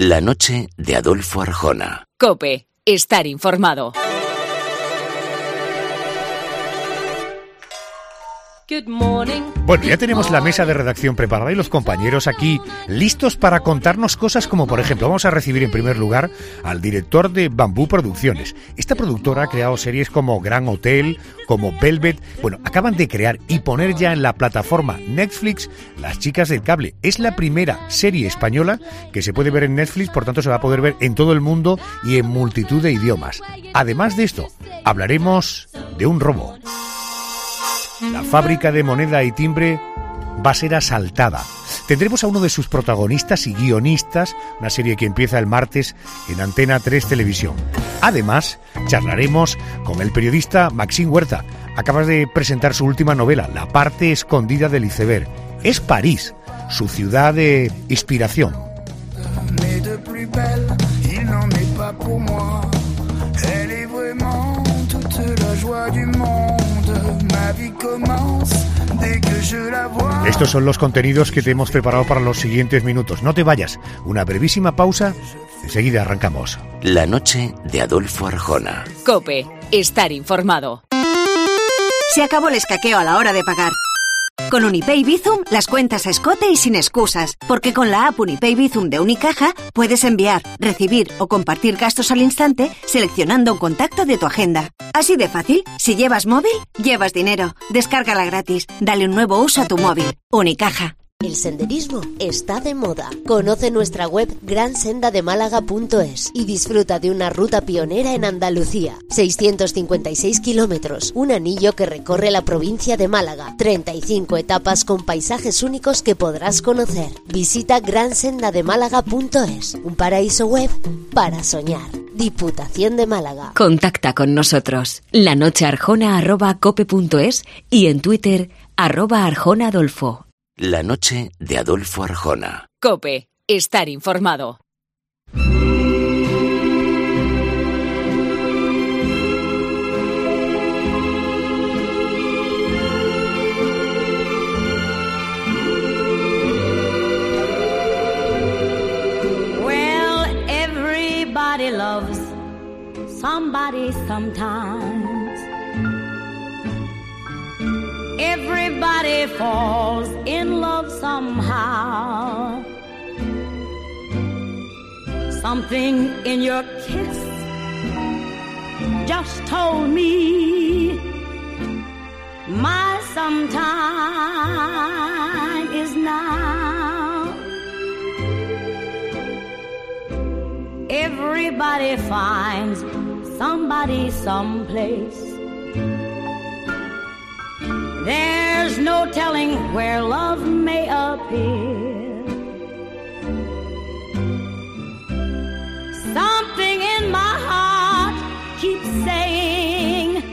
La noche de Adolfo Arjona. COPE. Estar informado. Bueno, ya tenemos la mesa de redacción preparada y los compañeros aquí listos para contarnos cosas como, por ejemplo, vamos a recibir en primer lugar al director de Bambú Producciones. Esta productora ha creado series como Gran Hotel, como Velvet. Bueno, acaban de crear y poner ya en la plataforma Netflix Las Chicas del Cable. Es la primera serie española que se puede ver en Netflix, por tanto se va a poder ver en todo el mundo y en multitud de idiomas. Además de esto, hablaremos de un robo. La fábrica de moneda y timbre va a ser asaltada. Tendremos a uno de sus protagonistas y guionistas, una serie que empieza el martes en Antena 3 Televisión. Además, charlaremos con el periodista Maxim Huerta. Acaba de presentar su última novela, La parte escondida del iceberg. Es París, su ciudad de inspiración. Estos son los contenidos que te hemos preparado para los siguientes minutos. No te vayas, una brevísima pausa, enseguida arrancamos. La noche de Adolfo Arjona. COPE. Estar informado. Se acabó el escaqueo a la hora de pagar. Con Unipay Bizum, las cuentas a escote y sin excusas, porque con la app Unipay Bizum de Unicaja puedes enviar, recibir o compartir gastos al instante seleccionando un contacto de tu agenda. Así de fácil, si llevas móvil, llevas dinero. Descárgala gratis, dale un nuevo uso a tu móvil. Unicaja. El senderismo está de moda. Conoce nuestra web gransendademálaga.es y disfruta de una ruta pionera en Andalucía. 656 kilómetros, un anillo que recorre la provincia de Málaga. 35 etapas con paisajes únicos que podrás conocer. Visita gransendademálaga.es, un paraíso web para soñar. Diputación de Málaga. Contacta con nosotros. lanochearjona@cope.es y en Twitter @arjonaadolfo. La noche de Adolfo Arjona. COPE. Estar informado. Well, everybody loves somebody sometimes. Everybody falls in love somehow. Something in your kiss just told me my sometime is now. Everybody finds somebody someplace. There's no telling where love may appear. Something in my heart keeps saying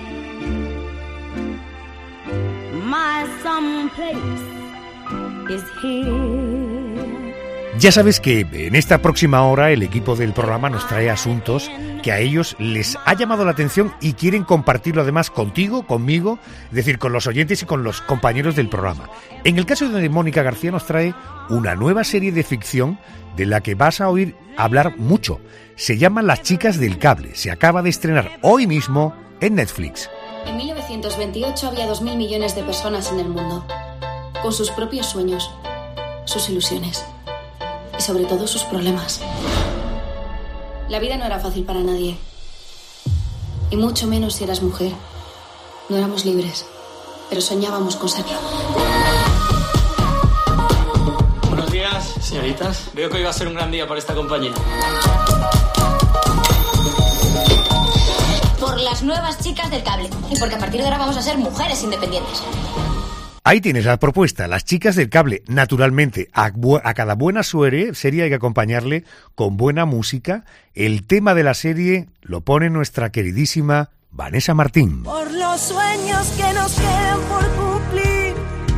my someplace is here. Ya sabes que en esta próxima hora el equipo del programa nos trae asuntos que a ellos les ha llamado la atención y quieren compartirlo además contigo, conmigo, es decir, con los oyentes y con los compañeros del programa. En el caso de Mónica García nos trae una nueva serie de ficción de la que vas a oír hablar mucho. Se llama Las Chicas del Cable. Se acaba de estrenar hoy mismo en Netflix. En 1928 había 2.000 millones de personas en el mundo, con sus propios sueños, sus ilusiones y sobre todo sus problemas. La vida no era fácil para nadie, y mucho menos si eras mujer. No éramos libres, pero soñábamos con serlo. Buenos días, señoritas. Veo que hoy va a ser un gran día para esta compañía. Por las nuevas chicas del cable, y porque a partir de ahora vamos a ser mujeres independientes. Ahí tienes la propuesta, Las Chicas del Cable. Naturalmente, a cada buena serie hay que acompañarle con buena música. El tema de la serie lo pone nuestra queridísima Vanessa Martín. Por los sueños que nos quedan por cumplir,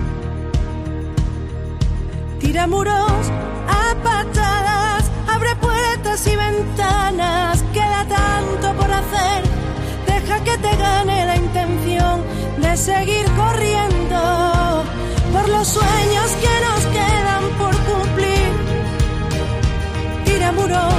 tira muros a patadas, abre puertas y ventanas, queda tanto por hacer, deja que te gane la intención de seguir corriendo por los sueños que nos quedan por cumplir. Tira muros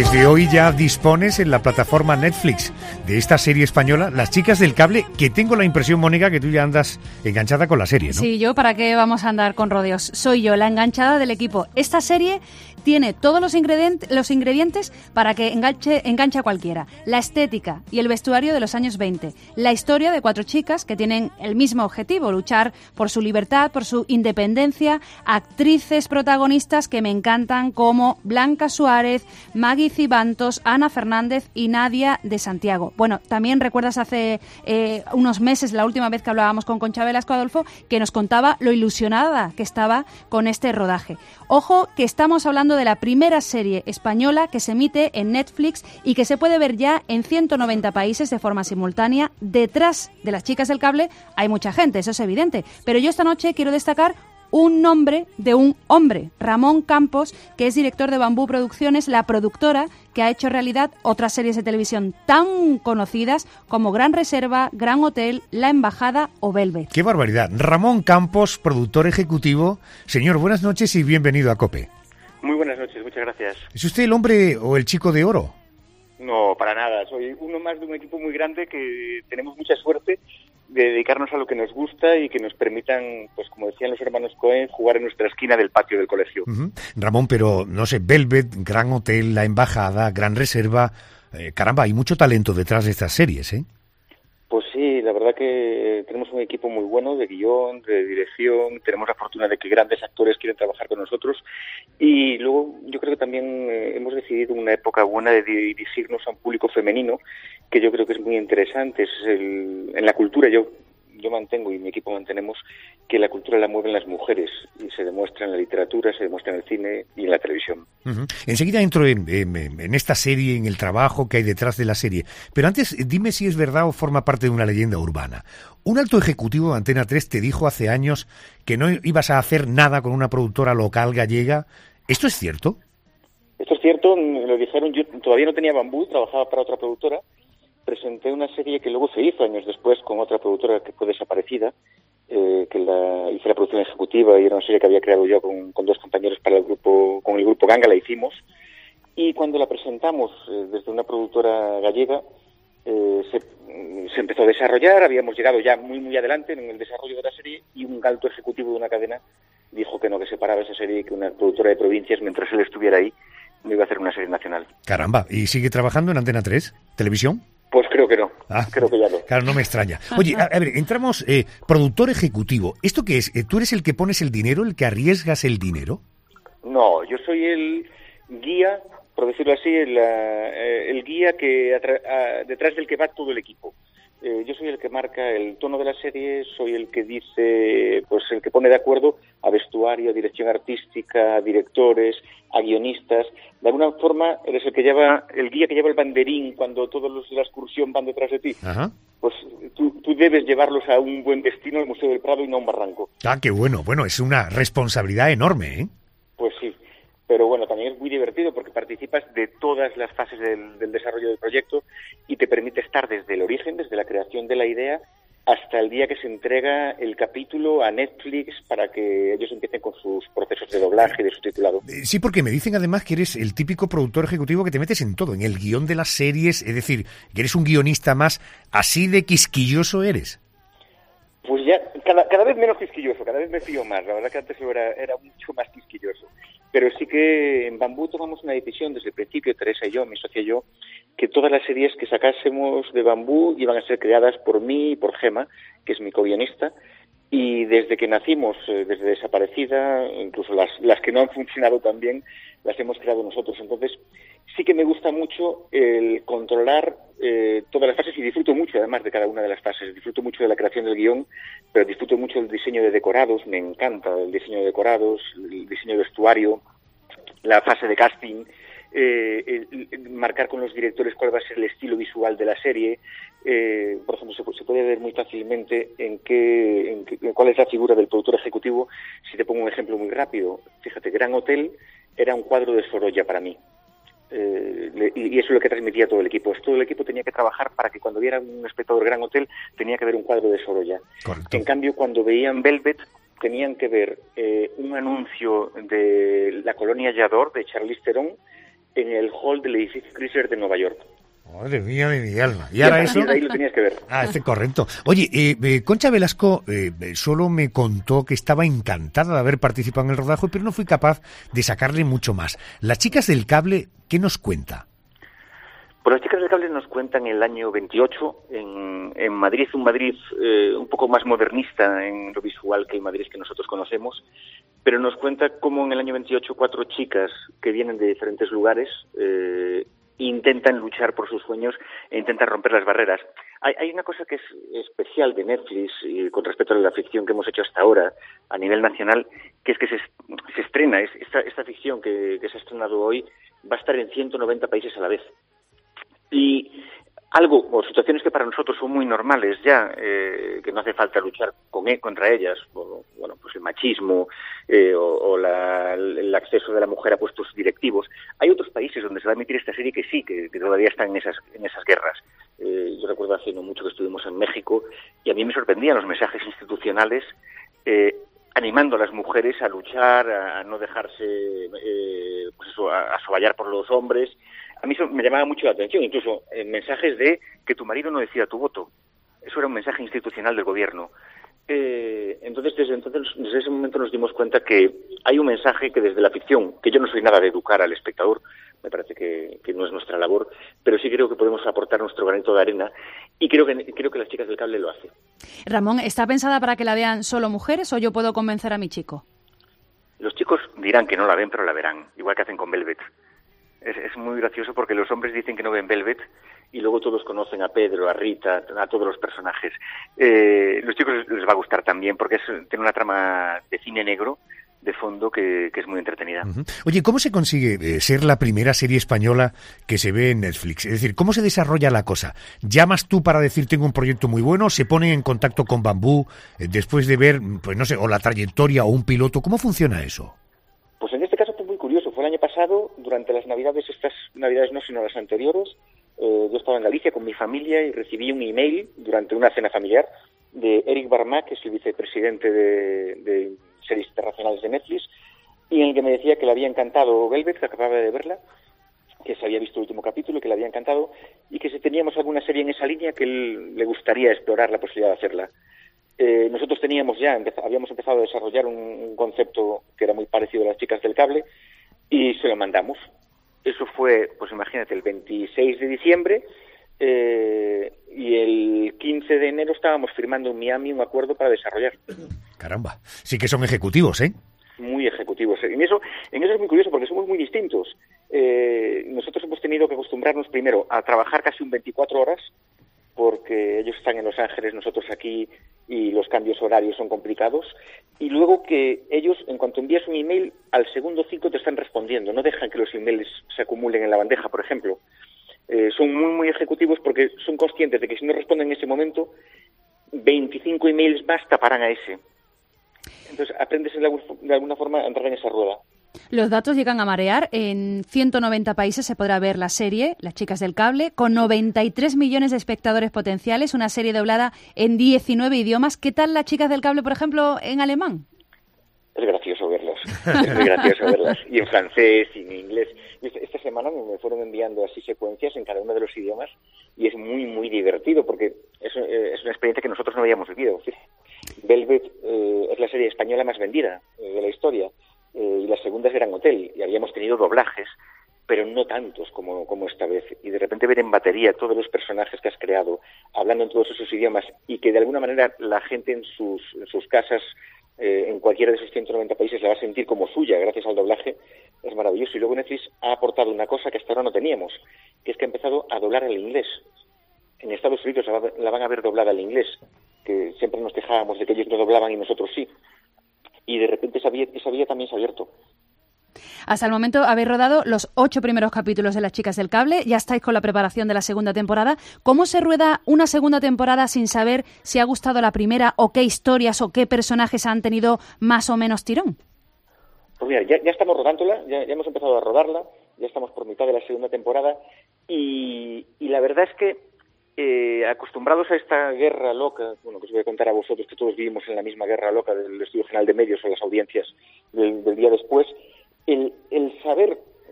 Desde hoy ya dispones en la plataforma Netflix de esta serie española, Las chicas del cable, que tengo la impresión, Mónica, que tú ya andas enganchada con la serie, ¿no? Sí, yo, ¿para qué vamos a andar con rodeos? Soy yo, la enganchada del equipo. Esta serie tiene todos los ingredientes para que enganche a cualquiera. La estética y el vestuario de los años 20. La historia de 4 chicas que tienen el mismo objetivo, luchar por su libertad, por su independencia. Actrices protagonistas que me encantan como Blanca Suárez, Maggie Cibantos, Ana Fernández y Nadia de Santiago. Bueno, también recuerdas hace unos meses, la última vez que hablábamos con Concha Velasco, Adolfo, que nos contaba lo ilusionada que estaba con este rodaje. Ojo, que estamos hablando de la primera serie española que se emite en Netflix y que se puede ver ya en 190 países de forma simultánea. Detrás de Las chicas del cable hay mucha gente, eso es evidente, pero yo esta noche quiero destacar un nombre de un hombre, Ramón Campos, que es director de Bambú Producciones, la productora que ha hecho realidad otras series de televisión tan conocidas como Gran Reserva, Gran Hotel, La Embajada o Velvet. ¡Qué barbaridad! Ramón Campos, productor ejecutivo. Señor, buenas noches y bienvenido a COPE. Muy buenas noches, muchas gracias. ¿Es usted el hombre o el chico de oro? No, para nada. Soy uno más de un equipo muy grande que tenemos mucha suerte de dedicarnos a lo que nos gusta y que nos permitan, pues como decían los hermanos Cohen, jugar en nuestra esquina del patio del colegio. Ramón, pero no sé, Velvet, Gran Hotel, La Embajada, Gran Reserva, caramba, hay mucho talento detrás de estas series, ¿eh? Pues sí, la verdad que tenemos un equipo muy bueno de guión, de dirección, tenemos la fortuna de que grandes actores quieren trabajar con nosotros y luego yo creo que también hemos decidido una época buena de dirigirnos a un público femenino que yo creo que es muy interesante. En la cultura yo mantengo y mi equipo mantenemos que la cultura la mueven las mujeres y se demuestra en la literatura, se demuestra en el cine y en la televisión. Enseguida entro en esta serie, en el trabajo que hay detrás de la serie, pero antes dime si es verdad o forma parte de una leyenda urbana. Un alto ejecutivo de Antena 3 te dijo hace años que no ibas a hacer nada con una productora local gallega. ¿Esto es cierto? Esto es cierto, me lo dijeron. Yo todavía no tenía Bambú, trabajaba para otra productora. Presenté una serie que luego se hizo años después con otra productora que fue desaparecida, que hice la producción ejecutiva y era una serie que había creado yo con 2 compañeros para el grupo Ganga, la hicimos. Y cuando la presentamos desde una productora gallega, se empezó a desarrollar, habíamos llegado ya muy adelante en el desarrollo de la serie y un alto ejecutivo de una cadena dijo que no, que se paraba esa serie y que una productora de provincias, mientras él estuviera ahí, no iba a hacer una serie nacional. Caramba, ¿y sigue trabajando en Antena 3? ¿Televisión? Pues creo que no. Creo que ya no. Claro, no me extraña. Oye, a ver, entramos, productor ejecutivo. ¿Esto qué es? ¿Tú eres el que pones el dinero, el que arriesgas el dinero? No, yo soy el guía, por decirlo así, el guía que detrás del que va todo el equipo. Yo soy el que marca el tono de la serie, soy el que dice, pues el que pone de acuerdo a vestuario, a dirección artística, a directores, a guionistas. De alguna forma eres el guía que lleva el banderín cuando todos los de la excursión van detrás de ti. Ajá. Pues tú debes llevarlos a un buen destino, al Museo del Prado y no a un barranco. Ah, qué bueno. Bueno, es una responsabilidad enorme, ¿eh? Pues sí. Pero bueno, también es muy divertido porque participas de todas las fases del desarrollo del proyecto y te permite estar desde el origen, desde la creación de la idea, hasta el día que se entrega el capítulo a Netflix para que ellos empiecen con sus procesos de doblaje y de subtitulado. Sí, porque me dicen además que eres el típico productor ejecutivo que te metes en todo, en el guión de las series, es decir, que eres un guionista más, así de quisquilloso eres. Pues ya, cada vez menos quisquilloso, cada vez me fío más. La verdad que antes era mucho más quisquilloso. Pero sí que en Bambú tomamos una decisión desde el principio, Teresa y yo, mi socia y yo, que todas las series que sacásemos de Bambú iban a ser creadas por mí y por Gema, que es mi co-guionista, y desde que nacimos, desde Desaparecida, incluso las que no han funcionado tan bien, las hemos creado nosotros. Entonces, sí que me gusta mucho el controlar todas las fases y disfruto mucho, además, de cada una de las fases. Disfruto mucho de la creación del guión, pero disfruto mucho del diseño de decorados. Me encanta el diseño de decorados, el diseño de vestuario, la fase de casting, marcar con los directores cuál va a ser el estilo visual de la serie. Por ejemplo, se puede ver muy fácilmente en cuál es la figura del productor ejecutivo. Si te pongo un ejemplo muy rápido, fíjate, Gran Hotel era un cuadro de Sorolla para mí. Y eso es lo que transmitía todo el equipo. Todo el equipo tenía que trabajar para que cuando viera un espectador Gran Hotel tenía que ver un cuadro de Sorolla. Correcto. En cambio, cuando veían Velvet tenían que ver un anuncio de la colonia Yador de Charlize Theron en el hall del edificio Chrysler de Nueva York. Madre mía de mi alma. ¿Y ahora eso? Ahí lo tenías que ver. Correcto. Oye, Concha Velasco solo me contó que estaba encantada de haber participado en el rodaje, pero no fui capaz de sacarle mucho más. Las chicas del cable, ¿qué nos cuenta? Pues las chicas del cable nos cuentan el año 28 en Madrid, un Madrid un poco más modernista en lo visual que el Madrid que nosotros conocemos, pero nos cuenta cómo en el año 28 4 chicas que vienen de diferentes lugares intentan luchar por sus sueños e intentan romper las barreras. Hay una cosa que es especial de Netflix con respecto a la ficción que hemos hecho hasta ahora a nivel nacional, que es que se estrena, esta ficción que se ha estrenado hoy va a estar en 190 países a la vez. Y situaciones que para nosotros son muy normales ya, que no hace falta luchar contra ellas, pues el machismo o el acceso de la mujer a puestos directivos. Hay otros países donde se va a emitir esta serie que sí, que todavía están en esas guerras. Yo recuerdo hace no mucho que estuvimos en México y a mí me sorprendían los mensajes institucionales animando a las mujeres a luchar, a no dejarse a soballar por los hombres. A mí eso me llamaba mucho la atención, incluso mensajes de que tu marido no decida tu voto. Eso era un mensaje institucional del gobierno. Entonces, desde ese momento nos dimos cuenta que hay un mensaje que desde la ficción, que yo no soy nada de educar al espectador, me parece que no es nuestra labor, pero sí creo que podemos aportar nuestro granito de arena y creo que las chicas del cable lo hacen. Ramón, ¿está pensada para que la vean solo mujeres o yo puedo convencer a mi chico? Los chicos dirán que no la ven, pero la verán, igual que hacen con Velvet. Es muy gracioso porque los hombres dicen que no ven Velvet y luego todos conocen a Pedro, a Rita, a todos los personajes. Los chicos les va a gustar también porque tiene una trama de cine negro de fondo que es muy entretenida. Uh-huh. Oye, ¿cómo se consigue ser la primera serie española que se ve en Netflix? Es decir, ¿cómo se desarrolla la cosa? ¿Llamas tú para decir tengo un proyecto muy bueno? ¿Se ponen en contacto con Bambú después de ver, pues no sé, o la trayectoria o un piloto? ¿Cómo funciona eso? Pues en este caso fue muy curioso. Fue el año pasado, durante las Navidades, estas Navidades no, sino las anteriores, yo estaba en Galicia con mi familia y recibí un email durante una cena familiar de Eric Barma, que es el vicepresidente de series internacionales de Netflix, y en el que me decía que le había encantado Velvet, que acababa de verla, que se había visto el último capítulo y que le había encantado, y que si teníamos alguna serie en esa línea que le gustaría explorar la posibilidad de hacerla. Nosotros habíamos empezado a desarrollar un concepto que era muy parecido a las chicas del cable y se lo mandamos. Eso fue, pues imagínate, el 26 de diciembre y el 15 de enero estábamos firmando en Miami un acuerdo para desarrollar. Caramba, sí que son ejecutivos, ¿eh? Muy ejecutivos. En eso es muy curioso porque somos muy distintos. Nosotros hemos tenido que acostumbrarnos primero a trabajar casi un 24 horas porque ellos están en Los Ángeles, nosotros aquí, y los cambios horarios son complicados, y luego que ellos, en cuanto envías un email, al segundo 5 te están respondiendo, no dejan que los emails se acumulen en la bandeja, por ejemplo. Son muy, muy ejecutivos porque son conscientes de que si no responden en ese momento, 25 emails más taparán a ese. Entonces aprendes de alguna forma a entrar en esa rueda. Los datos llegan a marear. En 190 países se podrá ver la serie, Las chicas del cable, con 93 millones de espectadores potenciales, una serie doblada en 19 idiomas. ¿Qué tal Las chicas del cable, por ejemplo, en alemán? Es gracioso verlas, es muy gracioso verlas. Y en francés y en inglés. Esta semana me fueron enviando así secuencias en cada uno de los idiomas y es muy, muy divertido porque es una experiencia que nosotros no habíamos vivido. Velvet es la serie española más vendida de la historia. Y la segunda es Gran Hotel, y habíamos tenido doblajes, pero no tantos como esta vez. Y de repente ver en batería todos los personajes que has creado, hablando en todos esos idiomas, y que de alguna manera la gente en sus casas, en cualquiera de esos 190 países, la va a sentir como suya gracias al doblaje, es maravilloso. Y luego Netflix ha aportado una cosa que hasta ahora no teníamos, que es que ha empezado a doblar al inglés. En Estados Unidos la van a ver doblada al inglés, que siempre nos quejábamos de que ellos no doblaban y nosotros sí. Y de repente esa vía también se ha abierto. Hasta el momento habéis rodado los 8 primeros capítulos de Las chicas del cable, ya estáis con la preparación de la segunda temporada. ¿Cómo se rueda una segunda temporada sin saber si ha gustado la primera o qué historias o qué personajes han tenido más o menos tirón? Pues mira, ya estamos rodándola, ya hemos empezado a rodarla, ya estamos por mitad de la segunda temporada y la verdad es que acostumbrados a esta guerra loca, que os voy a contar a vosotros que todos vivimos en la misma guerra loca del Estudio General de Medios o las audiencias del día después, el saber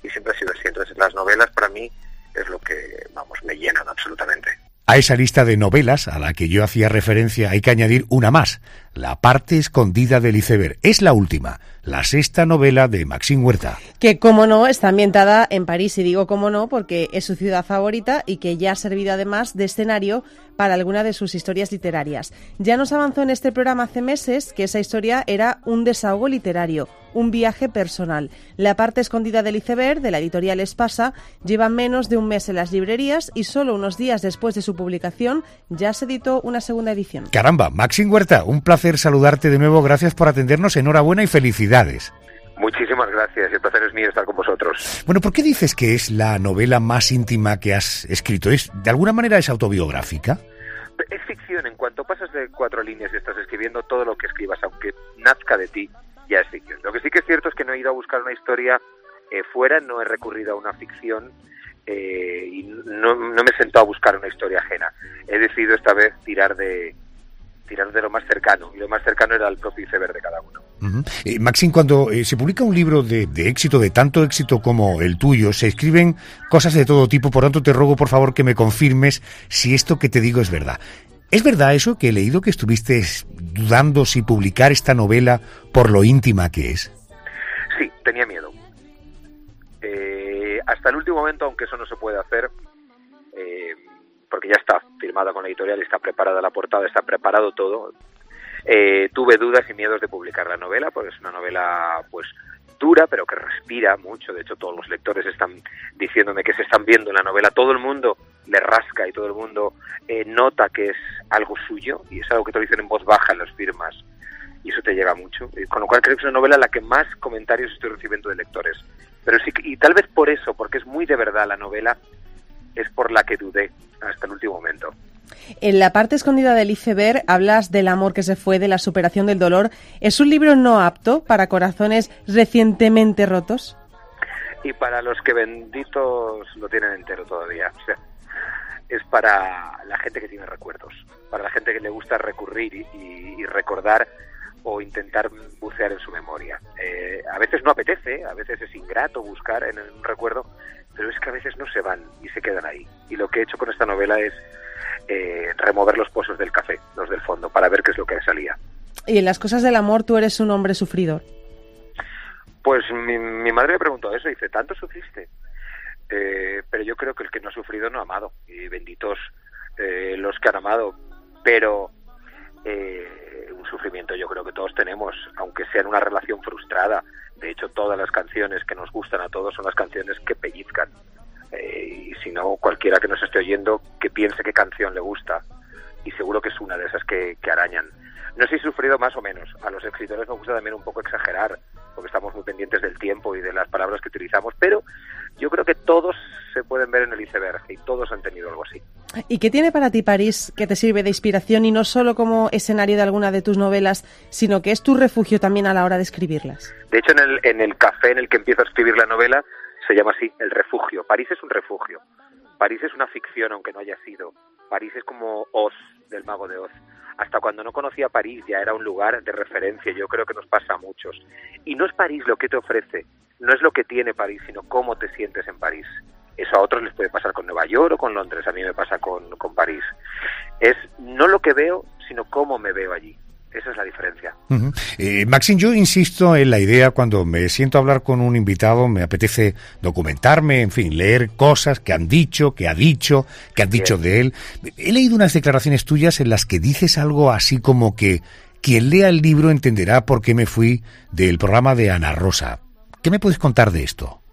y siempre ha sido así. Entonces las novelas para mí es lo que, vamos, me llenan absolutamente. A esa lista de novelas a la que yo hacía referencia hay que añadir una más, La parte escondida del iceberg. Es la última, la sexta novela de Maxim Huerta. Que, como no, está ambientada en París, y digo como no porque es su ciudad favorita y que ya ha servido además de escenario para alguna de sus historias literarias. Ya nos avanzó en este programa hace meses que esa historia era un desahogo literario, un viaje personal. La parte escondida del iceberg, de la editorial Espasa, lleva menos de un mes en las librerías y solo unos días después de su publicación ya se editó una segunda edición. Caramba, Maxim Huerta, un placer saludarte de nuevo, gracias por atendernos, enhorabuena y felicidades. Muchísimas gracias, el placer es mío estar con vosotros. Bueno, ¿por qué dices que es la novela más íntima que has escrito? ¿De alguna manera es autobiográfica? Es ficción, en cuanto pasas de 4 líneas y estás escribiendo, todo lo que escribas, aunque nazca de ti, ya es ficción. Lo que sí que es cierto es que no he ido a buscar una historia fuera, no he recurrido a una ficción y no me he sentado a buscar una historia ajena. He decidido esta vez tirar de lo más cercano, y lo más cercano era el propio iceberg de cada uno. Uh-huh. Maxim, cuando se publica un libro de éxito, de tanto éxito como el tuyo, se escriben cosas de todo tipo, por tanto te ruego por favor que me confirmes si esto que te digo es verdad. ¿Es verdad eso, que he leído que estuviste dudando si publicar esta novela por lo íntima que es? Sí, tenía miedo. Hasta el último momento, aunque eso no se puede hacer, porque ya está firmada con la editorial, está preparada la portada, está preparado todo, tuve dudas y miedos de publicar la novela, porque es una novela pues dura, pero que respira mucho. De hecho, todos los lectores están diciéndome que se están viendo en la novela, todo el mundo le rasca y todo el mundo nota que es algo suyo, y es algo que te lo dicen en voz baja en las firmas, y eso te llega mucho, con lo cual creo que es una novela en la que más comentarios estoy recibiendo de lectores. Pero sí, y tal vez por eso, porque es muy de verdad la novela, es por la que dudé hasta el último momento. En la parte escondida del iceberg hablas del amor que se fue, de la superación del dolor. ¿Es un libro no apto para corazones recientemente rotos? Y para los que benditos lo tienen entero todavía. O sea, es para la gente que tiene recuerdos, para la gente que le gusta recurrir y recordar o intentar bucear en su memoria. A veces no apetece, a veces es ingrato buscar en un recuerdo, pero es que a veces no se van y se quedan ahí. Y lo que he hecho con esta novela es remover los pozos del café, los del fondo, para ver qué es lo que salía. Y en las cosas del amor tú eres un hombre sufridor. Pues mi madre me preguntó eso, dice, ¿tanto sufriste? Pero yo creo que el que no ha sufrido no ha amado, y benditos los que han amado, pero un sufrimiento yo creo que todos tenemos, aunque sea en una relación frustrada. De hecho, todas las canciones que nos gustan a todos son las canciones que pellizcan, y si no, cualquiera que nos esté oyendo que piense qué canción le gusta, y seguro que es una de esas que arañan. No sé si he sufrido más o menos. A los escritores nos gusta también un poco exagerar, porque estamos muy pendientes del tiempo y de las palabras que utilizamos, pero yo creo que todos se pueden ver en el iceberg y todos han tenido algo así. ¿Y qué tiene para ti París que te sirve de inspiración, y no solo como escenario de alguna de tus novelas, sino que es tu refugio también a la hora de escribirlas? De hecho, en el café en el que empiezo a escribir la novela se llama así, El Refugio. París es un refugio. París es una ficción, aunque no haya sido. París es como Oz, del Mago de Oz. Hasta cuando no conocía París ya era un lugar de referencia. Yo creo que nos pasa a muchos. Y no es París lo que te ofrece, no es lo que tiene París, sino cómo te sientes en París. Eso a otros les puede pasar con Nueva York o con Londres, a mí me pasa con París. Es no lo que veo, sino cómo me veo allí. Esa es la diferencia. Uh-huh. Maxim, yo insisto en la idea, cuando me siento a hablar con un invitado, me apetece documentarme, en fin, leer cosas que han dicho, que ha dicho, que han dicho de él. He leído unas declaraciones tuyas en las que dices algo así como que quien lea el libro entenderá por qué me fui del programa de Ana Rosa. ¿Qué me puedes contar de esto?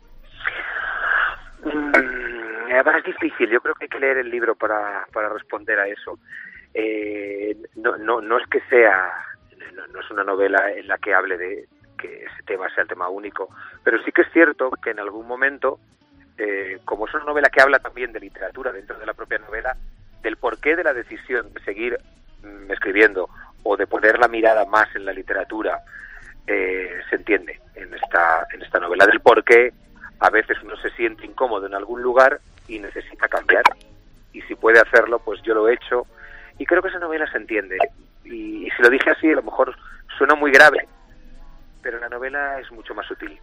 Es difícil, yo creo que hay que leer el libro para responder a eso. No es que sea, no es una novela en la que hable de que ese tema sea el tema único, pero sí que es cierto que en algún momento, como es una novela que habla también de literatura dentro de la propia novela, del porqué de la decisión de seguir escribiendo o de poner la mirada más en la literatura, se entiende en esta novela, del porqué a veces uno se siente incómodo en algún lugar y necesita cambiar, y si puede hacerlo, pues yo lo he hecho. Y creo que esa novela se entiende. Y si lo dije así, a lo mejor suena muy grave, pero la novela es mucho más sutil.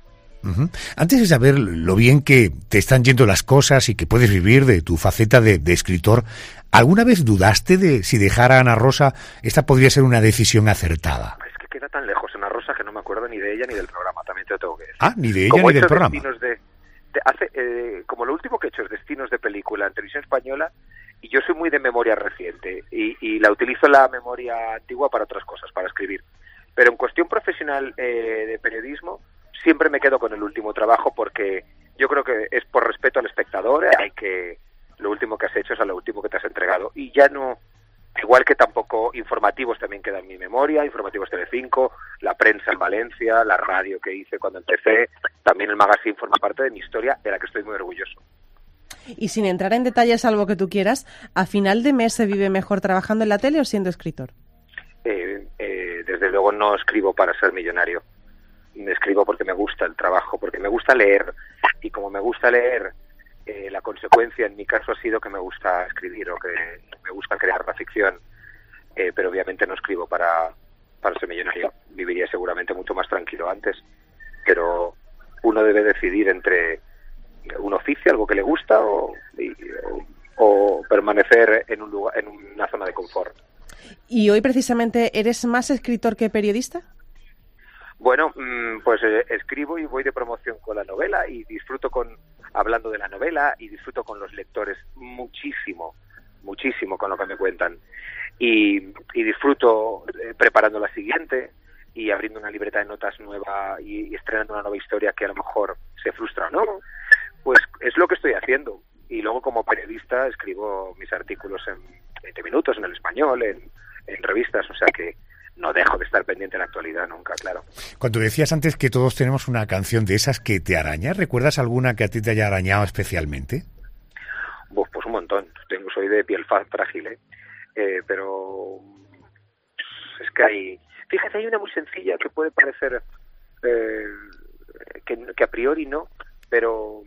Uh-huh. Antes de saber lo bien que te están yendo las cosas y que puedes vivir de tu faceta de escritor, ¿alguna vez dudaste de si dejar a Ana Rosa, esta podría ser una decisión acertada? Es que queda tan lejos Ana Rosa que no me acuerdo ni de ella ni del programa, también te lo tengo que decir. Ah, ni de ella ni del programa. Como lo último que he hecho es Destinos de película en televisión española, y yo soy muy de memoria reciente y la utilizo la memoria antigua para otras cosas, para escribir. Pero en cuestión profesional de periodismo, siempre me quedo con el último trabajo porque yo creo que es por respeto al espectador, lo último que has hecho es a lo último que te has entregado. Y ya no, igual que tampoco informativos también queda en mi memoria, informativos Telecinco, la prensa en Valencia, la radio que hice cuando empecé, también el magazine forma parte de mi historia, de la que estoy muy orgulloso. Y sin entrar en detalles, salvo que tú quieras, ¿a final de mes se vive mejor trabajando en la tele o siendo escritor? Desde luego no escribo para ser millonario. Me escribo porque me gusta el trabajo, porque me gusta leer. Y como me gusta leer, la consecuencia en mi caso ha sido que me gusta escribir o que me gusta crear la ficción. Pero obviamente no escribo para ser millonario. Viviría seguramente mucho más tranquilo antes. Pero uno debe decidir entre un oficio, algo que le gusta, o permanecer en un lugar, en una zona de confort. ¿Y hoy precisamente eres más escritor que periodista? Bueno, pues escribo y voy de promoción con la novela y disfruto hablando de la novela y disfruto con los lectores muchísimo con lo que me cuentan. Y disfruto preparando la siguiente y abriendo una libreta de notas nueva y estrenando una nueva historia que a lo mejor se frustra o no. Pues es lo que estoy haciendo. Y luego como periodista escribo mis artículos en 20 minutos, en El Español, en revistas, o sea que no dejo de estar pendiente de la actualidad nunca, claro. Cuando decías antes que todos tenemos una canción de esas que te araña, ¿recuerdas alguna que a ti te haya arañado especialmente? Pues un montón. Soy de piel frágil, pero es que hay una muy sencilla que puede parecer que a priori no, pero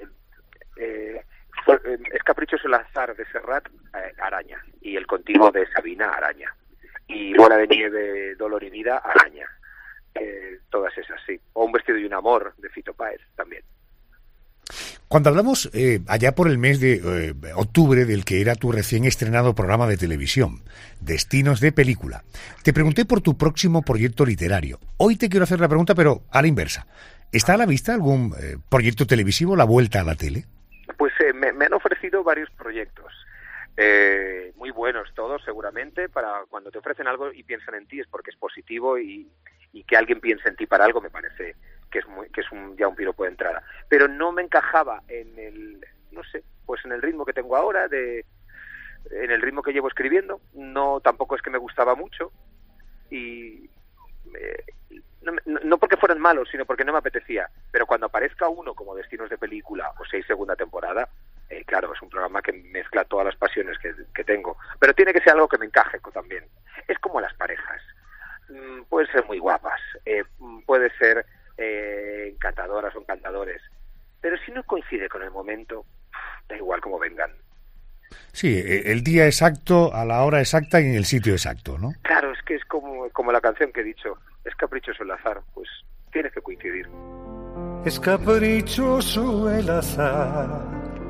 es Caprichoso el azar de Serrat, araña, y El continuo de Sabina, araña, y Bola de nieve, Dolor y vida, araña, todas esas, sí, o Un vestido y un amor de Fito Páez también. Cuando hablamos allá por el mes de octubre del que era tu recién estrenado programa de televisión, Destinos de película, te pregunté por tu próximo proyecto literario. Hoy te quiero hacer la pregunta, pero a la inversa. ¿Está a la vista algún proyecto televisivo, la vuelta a la tele? Pues me han ofrecido varios proyectos, muy buenos todos seguramente. Para cuando te ofrecen algo y piensan en ti es porque es positivo y que alguien piense en ti para algo me parece que es ya un piropo de entrada. Pero no me encajaba en el ritmo que tengo ahora, en el ritmo que llevo escribiendo. No, tampoco es que me gustaba mucho y no porque fueran malos, sino porque no me apetecía. Pero cuando aparezca uno como Destinos de película o 6 segunda temporada, claro, es un programa que mezcla todas las pasiones que tengo. Pero tiene que ser algo que me encaje también. Es como las parejas. Pueden ser muy guapas, puede ser encantadoras o encantadores, pero si no coincide con el momento, da igual cómo vengan. Sí, el día exacto, a la hora exacta y en el sitio exacto, ¿no? Claro, es que es como la canción que he dicho, es caprichoso el azar, pues tiene que coincidir. Es caprichoso el azar,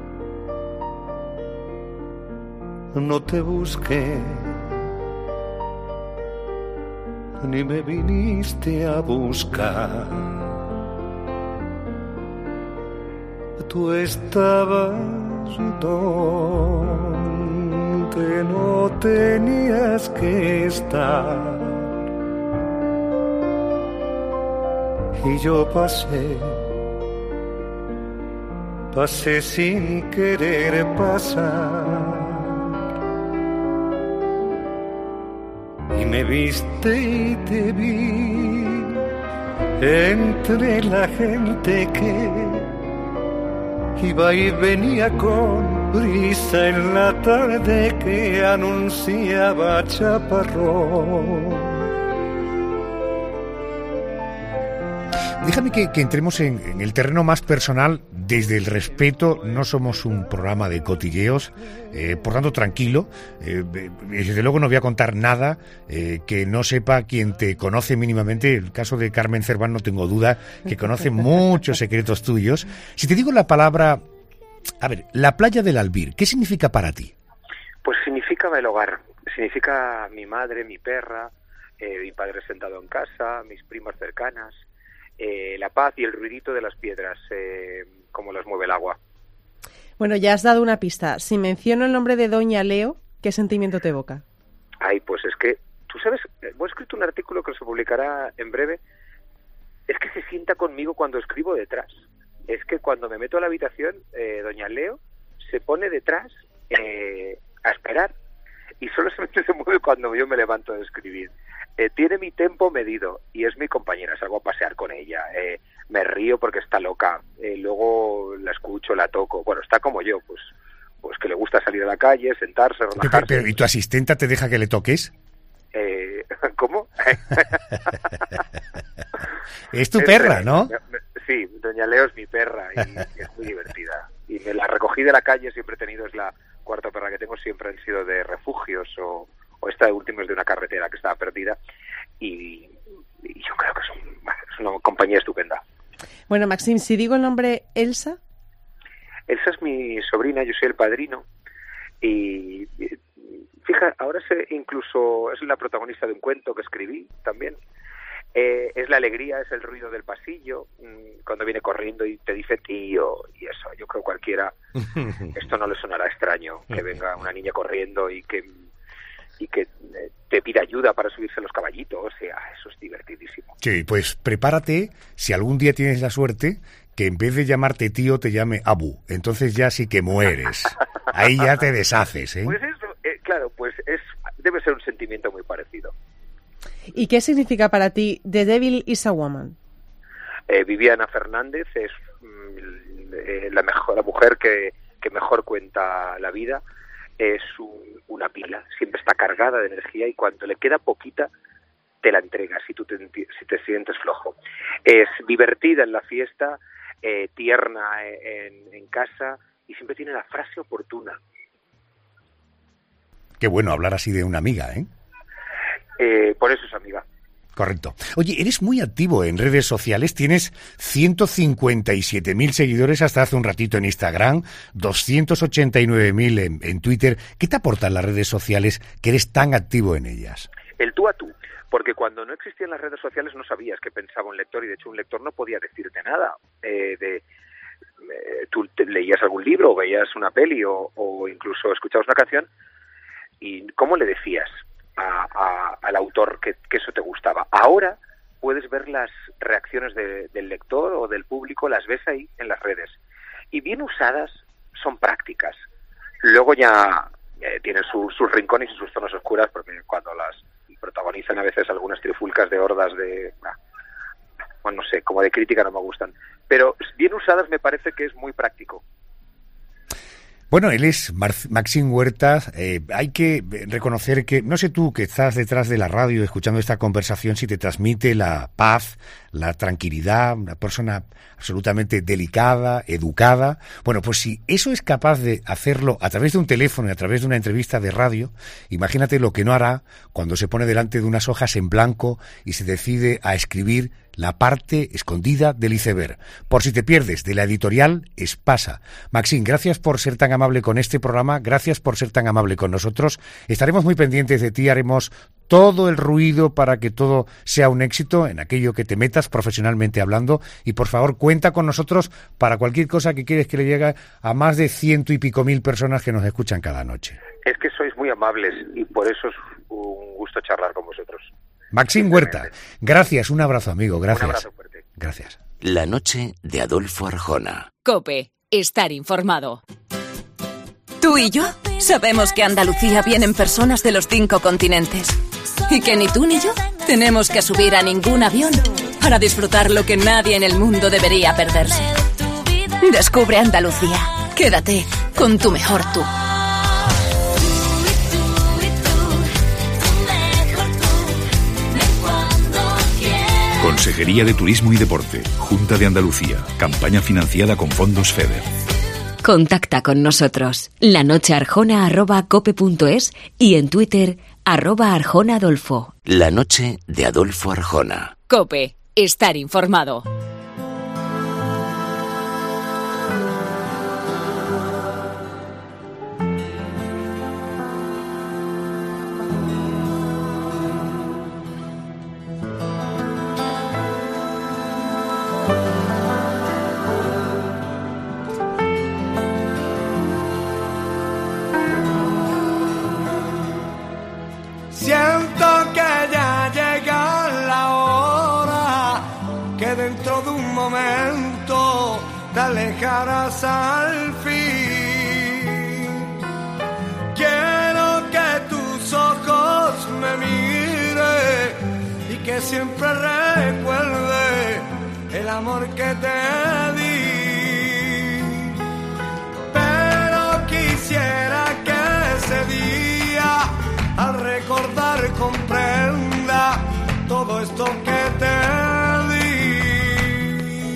no te busqué, ni me viniste a buscar. Tú estabas donde no tenías que estar. Y yo pasé sin querer pasar. Y me viste y te vi entre la gente que iba y venía con brisa en la tarde que anunciaba chaparrón. Déjame que entremos en el terreno más personal desde el respeto. No somos un programa de cotilleos, por tanto tranquilo. Desde luego no voy a contar nada que no sepa quien te conoce mínimamente. El caso de Carmen Cerván no tengo duda que conoce muchos secretos tuyos. Si te digo la palabra, a ver, la playa del Albir, ¿qué significa para ti? Pues significa el hogar, significa mi madre, mi perra, mi padre sentado en casa, mis primas cercanas, la paz y el ruidito de las piedras, como las mueve el agua. Bueno, ya has dado una pista. Si menciono el nombre de Doña Leo, ¿qué sentimiento te evoca? Ay, pues es que, tú sabes, he escrito un artículo que se publicará en breve, es que se sienta conmigo cuando escribo detrás. Es que cuando me meto a la habitación, Doña Leo se pone detrás a esperar y solamente se mueve cuando yo me levanto de escribir. Tiene mi tempo medido y es mi compañera, salgo a pasear con ella, me río porque está loca, luego la escucho, la toco, bueno, está como yo, pues que le gusta salir a la calle, sentarse, relajarse. Pero ¿y tu asistenta te deja que le toques? ¿Cómo? Es tu perra, ¿no? Sí, Doña Leo es mi perra y es muy divertida. Y me la recogí de la calle, siempre he tenido, es la cuarta perra que tengo, siempre han sido de refugios o esta de último es de una carretera que estaba perdida y yo creo que es una compañía estupenda. Bueno, Maxim, si digo el nombre Elsa. Elsa es mi sobrina, yo soy el padrino y fija, ahora incluso es la protagonista de un cuento que escribí también. Es la alegría, es el ruido del pasillo, cuando viene corriendo y te dice tío, y eso, yo creo cualquiera, esto no le sonará extraño, que venga una niña corriendo y que te pida ayuda para subirse a los caballitos, o sea, eso es divertidísimo. Sí, pues prepárate, si algún día tienes la suerte, que en vez de llamarte tío te llame Abu, entonces ya sí que mueres, ahí ya te deshaces, ¿eh? Pues eso, claro, pues debe ser un sentimiento muy parecido. ¿Y qué significa para ti The Devil is a Woman? Viviana Fernández es la mujer que mejor cuenta la vida. Es una pila, siempre está cargada de energía y cuando le queda poquita te la entrega si te sientes flojo. Es divertida en la fiesta, tierna en casa y siempre tiene la frase oportuna. Qué bueno hablar así de una amiga, ¿eh? Por eso es amiga. Correcto. Oye, eres muy activo en redes sociales, tienes 157.000 seguidores hasta hace un ratito en Instagram, 289.000 en Twitter. ¿Qué te aportan las redes sociales que eres tan activo en ellas? El tú a tú, porque cuando no existían las redes sociales no sabías qué pensaba un lector y de hecho un lector no podía decirte nada. Tú leías algún libro o veías una peli o incluso escuchabas una canción y ¿cómo le decías al autor que eso te gustaba? Ahora puedes ver las reacciones del lector o del público, las ves ahí en las redes y bien usadas son prácticas. Luego ya tienen sus rincones y sus zonas oscuras porque cuando las protagonizan a veces algunas trifulcas de hordas de bueno, no sé, como de crítica no me gustan, pero bien usadas me parece que es muy práctico. Bueno, él es Maxim Huerta. Hay que reconocer que, no sé tú que estás detrás de la radio escuchando esta conversación, si te transmite la paz, la tranquilidad, una persona absolutamente delicada, educada. Bueno, pues si eso es capaz de hacerlo a través de un teléfono y a través de una entrevista de radio, imagínate lo que no hará cuando se pone delante de unas hojas en blanco y se decide a escribir la parte escondida del iceberg. Por si te pierdes de la editorial Espasa. Maxim, gracias por ser tan amable con este programa, gracias por ser tan amable con nosotros. Estaremos muy pendientes de ti, haremos todo el ruido para que todo sea un éxito en aquello que te metas profesionalmente hablando y por favor cuenta con nosotros para cualquier cosa que quieres que le llegue a más de 100 y pico mil personas que nos escuchan cada noche. Es que sois muy amables y por eso es un gusto charlar con vosotros. Maxim Huerta, gracias, un abrazo amigo, gracias. Un abrazo fuerte. Gracias. La noche de Adolfo Arjona. COPE, estar informado. Tú y yo sabemos que a Andalucía vienen personas de los 5 continentes y que ni tú ni yo tenemos que subir a ningún avión para disfrutar lo que nadie en el mundo debería perderse. Descubre Andalucía. Quédate con tu mejor tú. Con Consejería de Turismo y Deporte, Junta de Andalucía, campaña financiada con fondos FEDER. Contacta con nosotros. lanochearjona@cope.es y en Twitter @ArjonaAdolfo. La noche de Adolfo Arjona. Cope, estar informado. Siento que ya llega la hora, que dentro de un momento te alejarás al fin. Quiero que tus ojos me miren y que siempre recuerde el amor que te di. Pero quisiera que ese día, al recordar, comprenda todo esto que te di.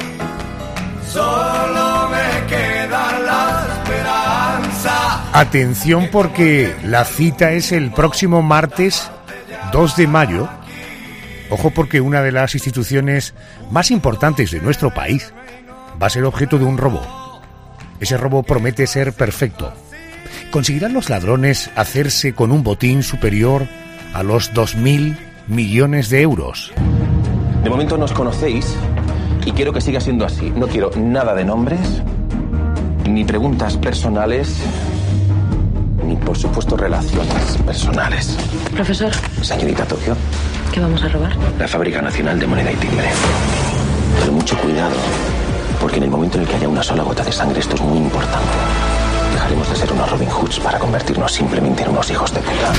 Solo me queda la esperanza. Atención, porque la cita es el próximo martes 2 de mayo. Ojo, porque una de las instituciones más importantes de nuestro país va a ser objeto de un robo. Ese robo promete ser perfecto. ¿Conseguirán los ladrones hacerse con un botín superior a los 2.000 millones de euros? De momento nos conocéis y quiero que siga siendo así. No quiero nada de nombres, ni preguntas personales, ni por supuesto relaciones personales. Profesor. Señorita Tokio. ¿Qué vamos a robar? La Fábrica Nacional de Moneda y Timbre. Pero mucho cuidado, porque en el momento en el que haya una sola gota de sangre esto es muy importante. Dejaremos de ser unos Robin Hoods para convertirnos simplemente en unos hijos de puta.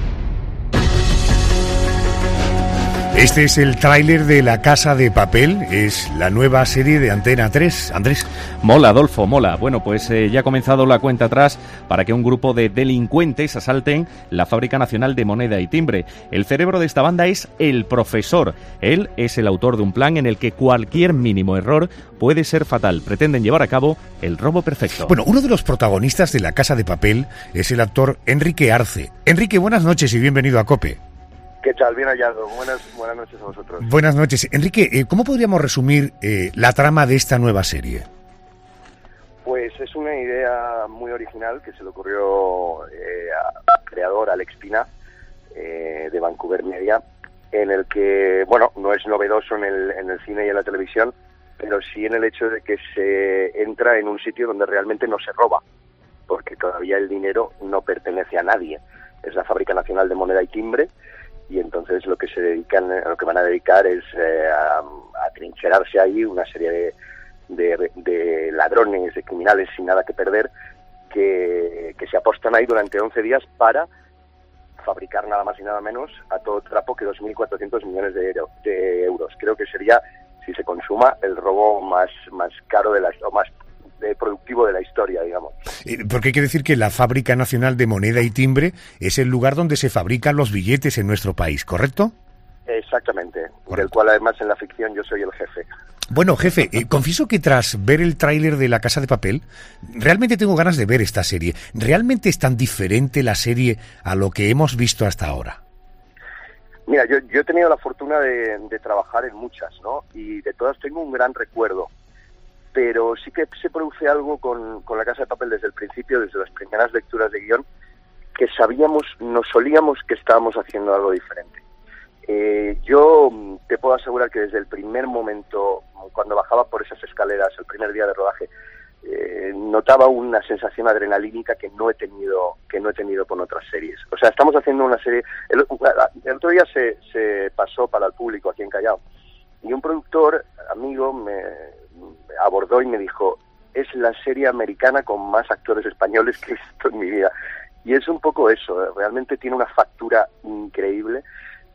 Este es el tráiler de La Casa de Papel, es la nueva serie de Antena 3. Andrés. Mola, Adolfo, mola. Bueno, pues ya ha comenzado la cuenta atrás para que un grupo de delincuentes asalten la Fábrica Nacional de Moneda y Timbre. El cerebro de esta banda es el profesor. Él es el autor de un plan en el que cualquier mínimo error puede ser fatal. Pretenden llevar a cabo el robo perfecto. Bueno, uno de los protagonistas de La Casa de Papel es el actor Enrique Arce. Enrique, buenas noches y bienvenido a COPE. ¿Qué tal? Bien hallado. Buenas noches a vosotros. Buenas noches. Enrique, ¿cómo podríamos resumir la trama de esta nueva serie? Pues es una idea muy original que se le ocurrió al creador Alex Pina de Vancouver Media, en el que, bueno, no es novedoso en el cine y en la televisión, pero sí en el hecho de que se entra en un sitio donde realmente no se roba, porque todavía el dinero no pertenece a nadie. Es la Fábrica Nacional de Moneda y Timbre, y entonces lo que van a dedicar es a trincherarse ahí una serie de ladrones, de criminales sin nada que perder, que se apostan ahí durante 11 días para fabricar nada más y nada menos a todo trapo que 2.400 millones de euros. Creo que sería, si se consuma, el robo más caro o más productivo de la historia, digamos. Porque hay que decir que la Fábrica Nacional de Moneda y Timbre es el lugar donde se fabrican los billetes en nuestro país, ¿correcto? Exactamente, del cual además en la ficción yo soy el jefe. Bueno, jefe, confieso que tras ver el tráiler de La Casa de Papel, realmente tengo ganas de ver esta serie. ¿Realmente es tan diferente la serie a lo que hemos visto hasta ahora? Mira, yo he tenido la fortuna de trabajar en muchas, ¿no? Y de todas tengo un gran recuerdo. Pero sí que se produce algo con La Casa de Papel desde el principio, desde las primeras lecturas de guión, que nos olíamos que estábamos haciendo algo diferente. Yo te puedo asegurar que desde el primer momento, cuando bajaba por esas escaleras, el primer día de rodaje, notaba una sensación adrenalínica que no he tenido con otras series. O sea, estamos haciendo una serie. El otro día se pasó para el público aquí en Callao, y un productor amigo me abordó y me dijo: es la serie americana con más actores españoles que he visto en mi vida. Y es un poco eso, realmente tiene una factura increíble.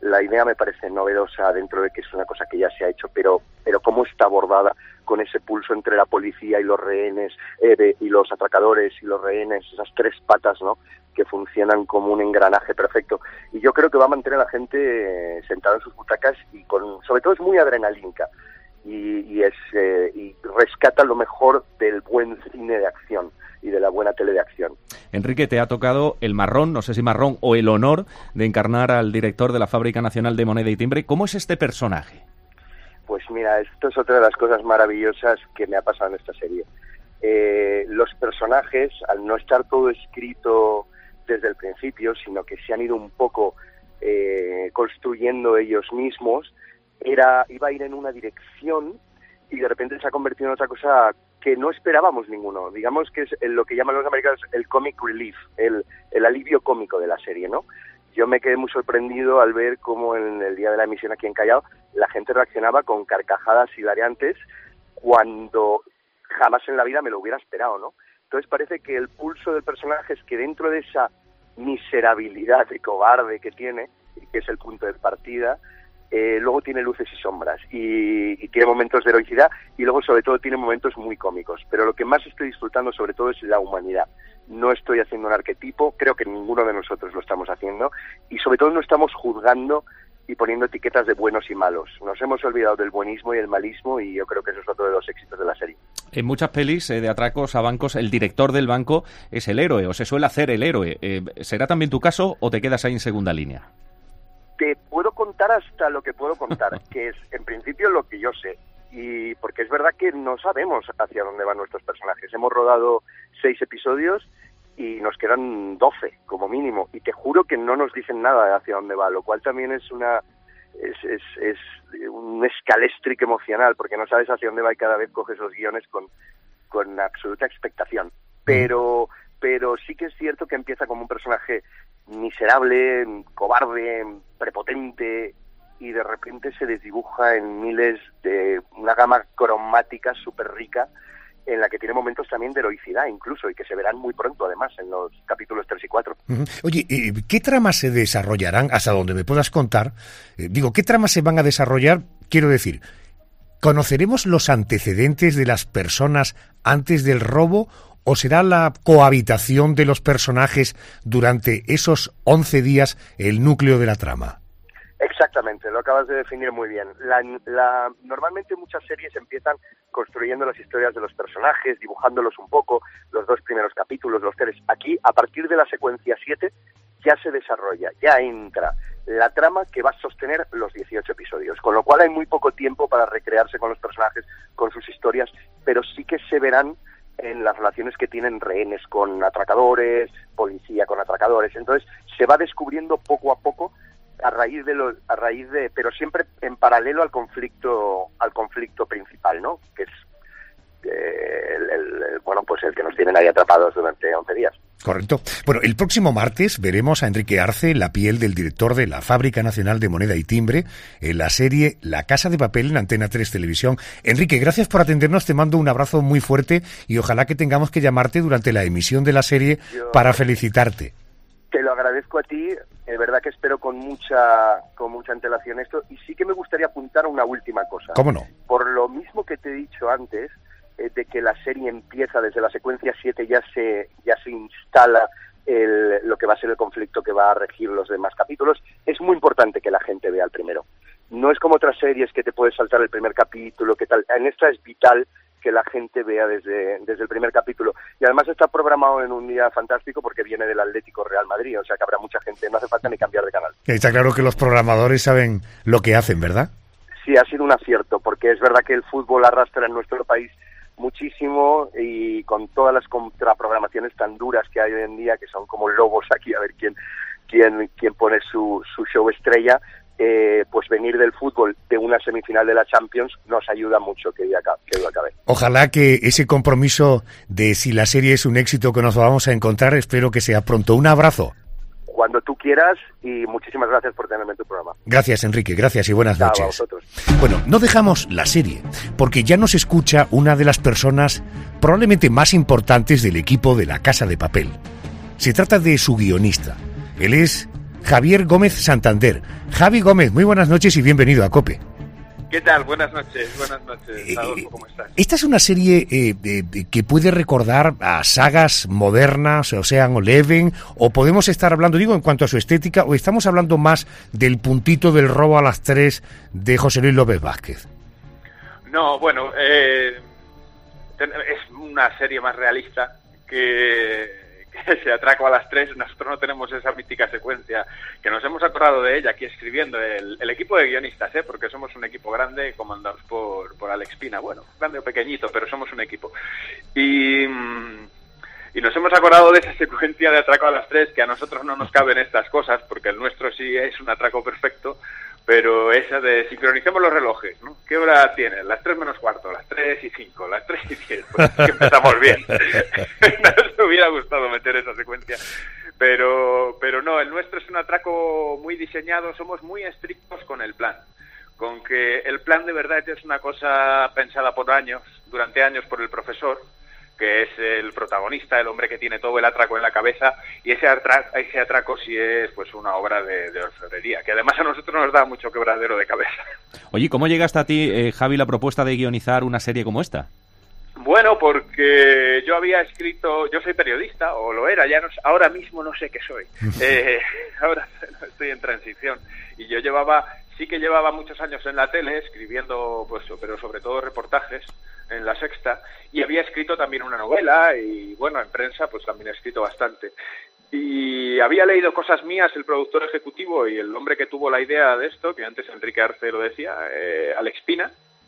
La idea me parece novedosa dentro de que es una cosa que ya se ha hecho, pero cómo está abordada con ese pulso entre la policía y los rehenes, y los atracadores y los rehenes, esas tres patas, ¿no?, que funcionan como un engranaje perfecto. Y yo creo que va a mantener a la gente sentada en sus butacas y sobre todo es muy adrenalínica y rescata lo mejor del buen cine de acción y de la buena tele de acción. Enrique, te ha tocado el marrón, no sé si marrón o el honor de encarnar al director de la Fábrica Nacional de Moneda y Timbre. ¿Cómo es este personaje? Pues mira, esto es otra de las cosas maravillosas que me ha pasado en esta serie. Los personajes, al no estar todo escrito desde el principio, sino que se han ido un poco construyendo ellos mismos, iba a ir en una dirección y de repente se ha convertido en otra cosa que no esperábamos ninguno. Digamos que es lo que llaman los americanos el comic relief, el alivio cómico de la serie, ¿no? Yo me quedé muy sorprendido al ver cómo en el día de la emisión aquí en Callao la gente reaccionaba con carcajadas hilariantes cuando jamás en la vida me lo hubiera esperado, ¿no? Entonces parece que el pulso del personaje es que dentro de esa miserabilidad de cobarde que tiene, y que es el punto de partida, luego tiene luces y sombras y tiene momentos de heroicidad y luego sobre todo tiene momentos muy cómicos, pero lo que más estoy disfrutando sobre todo es la humanidad. No estoy haciendo un arquetipo, creo que ninguno de nosotros lo estamos haciendo y sobre todo no estamos juzgando y poniendo etiquetas de buenos y malos. Nos hemos olvidado del buenismo y el malismo y yo creo que eso es otro de los éxitos de la serie. En muchas pelis de atracos a bancos, el director del banco es el héroe o se suele hacer el héroe. ¿Será también tu caso o te quedas ahí en segunda línea? Te puedo contar hasta lo que puedo contar, que es en principio lo que yo sé, y porque es verdad que no sabemos hacia dónde van nuestros personajes. Hemos rodado 6 episodios y nos quedan 12 como mínimo, y te juro que no nos dicen nada de hacia dónde va, lo cual también es un escalestric emocional, porque no sabes hacia dónde va y cada vez coges los guiones con absoluta expectación. Pero sí que es cierto que empieza como un personaje miserable, cobarde, prepotente, y de repente se desdibuja en miles de una gama cromática súper rica, en la que tiene momentos también de heroicidad incluso, y que se verán muy pronto además en los capítulos 3 y 4. Oye, ¿qué tramas se desarrollarán hasta donde me puedas contar? ¿Qué tramas se van a desarrollar? Quiero decir, ¿conoceremos los antecedentes de las personas antes del robo o será la cohabitación de los personajes durante esos 11 días el núcleo de la trama? Exactamente, lo acabas de definir muy bien. Normalmente muchas series empiezan construyendo las historias de los personajes, dibujándolos un poco, los 2 primeros capítulos, los 3. Aquí, a partir de la secuencia 7, ya se desarrolla, ya entra la trama que va a sostener los 18 episodios, con lo cual hay muy poco tiempo para recrearse con los personajes, con sus historias, pero sí que se verán en las relaciones que tienen rehenes con atracadores, policía con atracadores. Entonces se va descubriendo poco a poco a raíz de pero siempre en paralelo al conflicto principal, ¿no? Que es el que nos tienen ahí atrapados durante 11 días. Correcto. Bueno, el próximo martes veremos a Enrique Arce en la piel del director de la Fábrica Nacional de Moneda y Timbre en la serie La Casa de Papel en Antena 3 Televisión. Enrique, gracias por atendernos, te mando un abrazo muy fuerte y ojalá que tengamos que llamarte durante la emisión de la serie para felicitarte. Te lo agradezco a ti, de verdad que espero con mucha antelación esto, y sí que me gustaría apuntar a una última cosa. ¿Cómo no? Por lo mismo que te he dicho antes, de que la serie empieza desde la secuencia 7, ya se instala lo que va a ser el conflicto que va a regir los demás capítulos. Es muy importante que la gente vea el primero. No es como otras series que te puedes saltar el primer capítulo, que tal. En esta es vital que la gente vea desde el primer capítulo. Y además está programado en un día fantástico porque viene del Atlético Real Madrid, o sea que habrá mucha gente, no hace falta ni cambiar de canal. Está claro que los programadores saben lo que hacen, ¿verdad? Sí, ha sido un acierto, porque es verdad que el fútbol arrastra en nuestro país muchísimo, y con todas las contraprogramaciones tan duras que hay hoy en día, que son como lobos aquí a ver quién pone su show estrella, pues venir del fútbol de una semifinal de la Champions nos ayuda mucho que duda cabe. Ojalá que ese compromiso de si la serie es un éxito que nos vamos a encontrar, espero que sea pronto. Un abrazo. Cuando tú quieras, y muchísimas gracias por tenerme en tu programa. Gracias, Enrique, gracias y buenas noches. A vosotros. Bueno, no dejamos la serie, porque ya nos escucha una de las personas probablemente más importantes del equipo de La Casa de Papel. Se trata de su guionista. Él es Javier Gómez Santander. Javi Gómez, muy buenas noches y bienvenido a COPE. ¿Qué tal? Buenas noches, Adolfo, ¿cómo estás? Esta es una serie que puede recordar a sagas modernas, Ocean's 11, o podemos estar hablando, digo, en cuanto a su estética, o estamos hablando más del puntito del robo a las 3 de José Luis López Vázquez. No, bueno, es una serie más realista que ese Atraco a las 3. Nosotros no tenemos esa mítica secuencia, que nos hemos acordado de ella aquí escribiendo el equipo de guionistas, porque somos un equipo grande comandados por Alex Pina. Bueno, grande o pequeñito, pero somos un equipo. Y nos hemos acordado de esa secuencia de Atraco a las 3, que a nosotros no nos caben estas cosas, porque el nuestro sí es un atraco perfecto, pero esa de sincronicemos los relojes, ¿no? ¿Qué hora tiene? Las 3 menos cuarto, las 3 y 5, las 3 y 10, pues que empezamos bien. Nos hubiera gustado meter esa secuencia, pero no, el nuestro es un atraco muy diseñado, somos muy estrictos con el plan, con que el plan de verdad es una cosa pensada durante años por el profesor, que es el protagonista, el hombre que tiene todo el atraco en la cabeza, y ese atraco sí es pues una obra de orfebrería, que además a nosotros nos da mucho quebradero de cabeza. Oye, ¿cómo llega hasta ti, Javi, la propuesta de guionizar una serie como esta? Bueno, porque yo había escrito, yo soy periodista, o lo era, ahora mismo no sé qué soy, ahora estoy en transición, y yo sí que llevaba muchos años en la tele escribiendo, pues, pero sobre todo reportajes en La Sexta, y había escrito también una novela, y bueno, en prensa pues también he escrito bastante. Y había leído cosas mías el productor ejecutivo y el hombre que tuvo la idea de esto, que antes Enrique Arce lo decía, Alex Pina,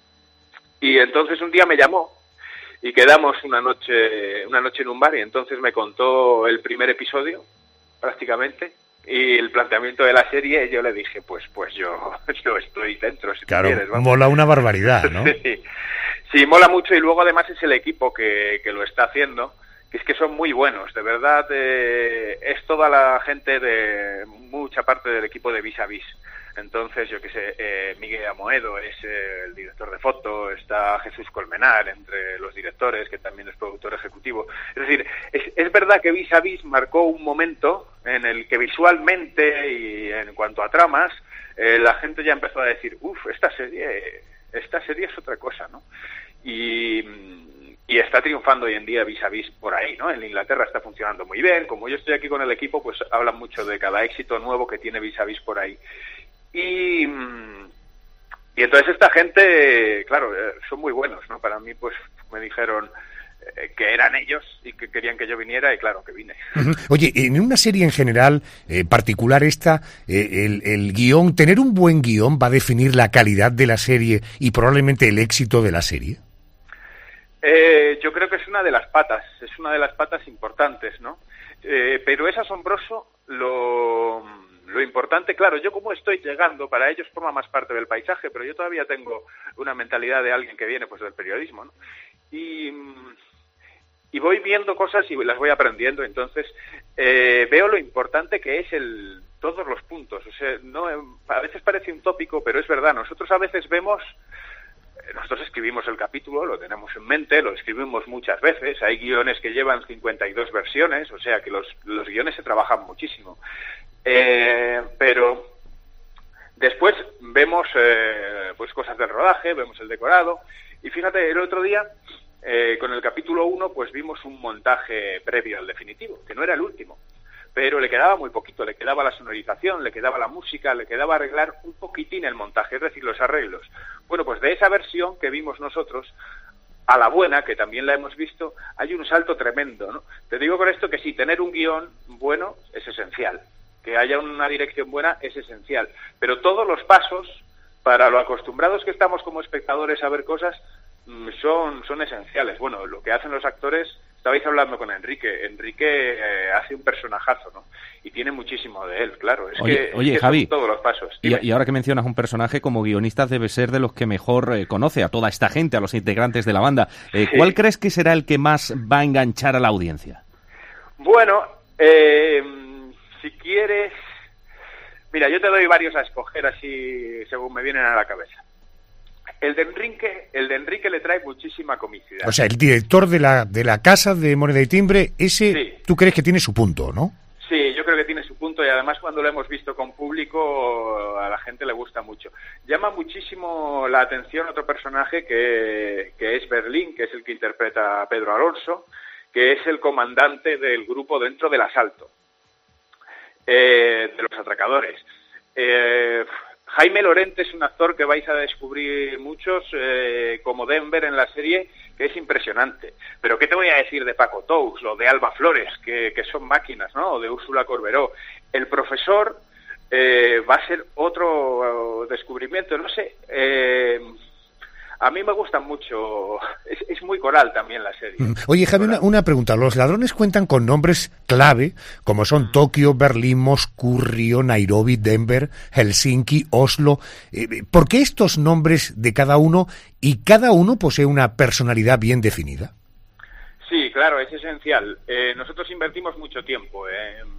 y entonces un día me llamó y quedamos una noche en un bar, y entonces me contó el primer episodio, prácticamente, y el planteamiento de la serie, y yo le dije, pues yo estoy dentro, si claro, tú quieres. Vamos. Mola una barbaridad, ¿no? Sí, mola mucho, y luego además es el equipo que lo está haciendo, que es que son muy buenos, de verdad, es toda la gente de mucha parte del equipo de Vis a Vis. Entonces, yo qué sé, Miguel Amoedo es el director de foto, está Jesús Colmenar entre los directores, que también es productor ejecutivo. Es decir, es verdad que Vis a Vis marcó un momento en el que visualmente y en cuanto a tramas, la gente ya empezó a decir, esta serie es otra cosa, ¿no? Y está triunfando hoy en día Vis a Vis por ahí, ¿no? En Inglaterra está funcionando muy bien. Como yo estoy aquí con el equipo, pues hablan mucho de cada éxito nuevo que tiene Vis a Vis por ahí. Y entonces esta gente, claro, son muy buenos, ¿no? Para mí, pues me dijeron que eran ellos y que querían que yo viniera, y claro, que vine. Oye, en una serie en general, particular esta, el guión, tener un buen guión va a definir la calidad de la serie y probablemente el éxito de la serie. Yo creo que es una de las patas importantes, ¿no? Pero es asombroso lo importante, claro, yo como estoy llegando, para ellos forma más parte del paisaje, pero yo todavía tengo una mentalidad de alguien que viene pues del periodismo, ¿no? Y voy viendo cosas y las voy aprendiendo, entonces veo lo importante que es todos los puntos, o sea, no, a veces parece un tópico, pero es verdad, nosotros a veces nosotros escribimos el capítulo, lo tenemos en mente, lo escribimos muchas veces, hay guiones que llevan 52 versiones, o sea que los guiones se trabajan muchísimo. Pero después vemos pues cosas del rodaje, vemos el decorado, y fíjate, el otro día con el capítulo 1 pues vimos un montaje previo al definitivo, que no era el último, pero le quedaba muy poquito, le quedaba la sonorización, le quedaba la música, le quedaba arreglar un poquitín el montaje, es decir, los arreglos. Bueno, pues de esa versión que vimos nosotros a la buena, que también la hemos visto, hay un salto tremendo, ¿no? Te digo con esto que sí, tener un guión bueno es esencial, que haya una dirección buena es esencial, pero todos los pasos, para lo acostumbrados que estamos como espectadores a ver cosas, son esenciales. Bueno, lo que hacen los actores, estabais hablando con Enrique hace un personajazo, ¿no? Y tiene muchísimo de él, claro. Oye, Javi, todos los pasos. Y ahora que mencionas un personaje, como guionista debe ser de los que mejor conoce a toda esta gente, a los integrantes de la banda. Sí. ¿Cuál crees que será el que más va a enganchar a la audiencia? Bueno, si quieres... Mira, yo te doy varios a escoger así según me vienen a la cabeza. El de Enrique le trae muchísima comicidad. O sea, el director de la Casa de Moneda y Timbre, ese, sí. Tú crees que tiene su punto, ¿no? Sí, yo creo que tiene su punto. punto, y además cuando lo hemos visto con público a la gente le gusta mucho. Llama muchísimo la atención otro personaje que es Berlín, que es el que interpreta a Pedro Alonso, que es el comandante del grupo dentro del asalto, de los atracadores. Jaime Lorente es un actor que vais a descubrir muchos, como Denver en la serie, que es impresionante. Pero ¿qué te voy a decir de Paco Tous o de Alba Flores, que son máquinas, ¿no? O de Úrsula Corberó. El profesor va a ser otro descubrimiento, no sé. A mí me gusta mucho, es muy coral también la serie. Oye, Javi, una pregunta. Los ladrones cuentan con nombres clave, como son Tokio, Berlín, Moscú, Río, Nairobi, Denver, Helsinki, Oslo. ¿Por qué estos nombres de cada uno y cada uno posee una personalidad bien definida? Sí, claro, es esencial. Nosotros invertimos mucho tiempo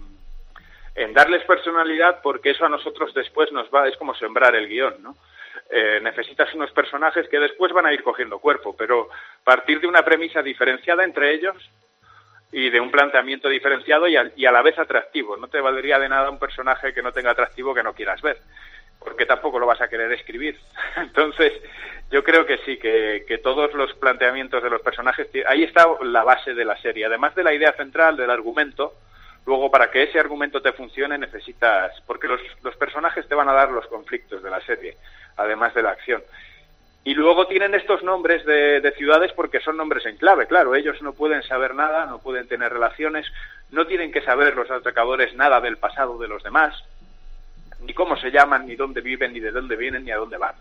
en darles personalidad, porque eso a nosotros después es como sembrar el guión, ¿no? Necesitas unos personajes que después van a ir cogiendo cuerpo, pero partir de una premisa diferenciada entre ellos y de un planteamiento diferenciado y a la vez atractivo. No te valdría de nada un personaje que no tenga atractivo que no quieras ver, porque tampoco lo vas a querer escribir. Entonces, yo creo que sí, que todos los planteamientos de los personajes, ahí está la base de la serie. Además de la idea central, del argumento, luego para que ese argumento te funcione necesitas, porque los personajes te van a dar los conflictos de la serie, además de la acción. Y luego tienen estos nombres de ciudades porque son nombres en clave, claro, ellos no pueden saber nada, no pueden tener relaciones, no tienen que saber los atracadores nada del pasado de los demás, ni cómo se llaman, ni dónde viven, ni de dónde vienen, ni a dónde van.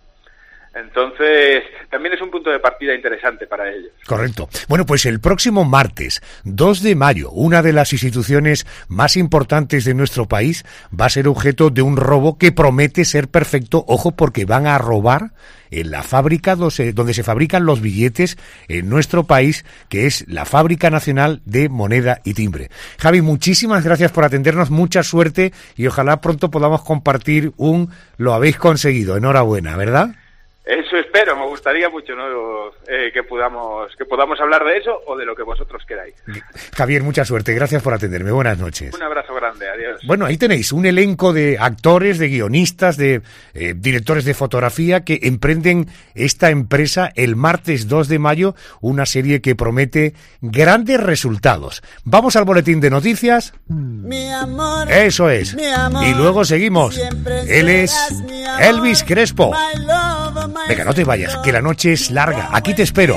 Entonces, también es un punto de partida interesante para ellos. Correcto. Bueno, pues el próximo martes, 2 de mayo, una de las instituciones más importantes de nuestro país va a ser objeto de un robo que promete ser perfecto. Ojo, porque van a robar en la fábrica donde se fabrican los billetes en nuestro país, que es la Fábrica Nacional de Moneda y Timbre. Javi, muchísimas gracias por atendernos, mucha suerte y ojalá pronto podamos compartir lo habéis conseguido. Enhorabuena, ¿verdad? Eso espero, me gustaría mucho, ¿no? que podamos hablar de eso o de lo que vosotros queráis. Javier, mucha suerte, gracias por atenderme, buenas noches. Un abrazo grande, adiós. Bueno, ahí tenéis un elenco de actores, de guionistas, de directores de fotografía que emprenden esta empresa el martes 2 de mayo, una serie que promete grandes resultados. Vamos al boletín de noticias. Mi amor, eso es. Mi amor, y luego seguimos. Él es Elvis Crespo. Venga, no te vayas, que la noche es larga. Aquí te espero.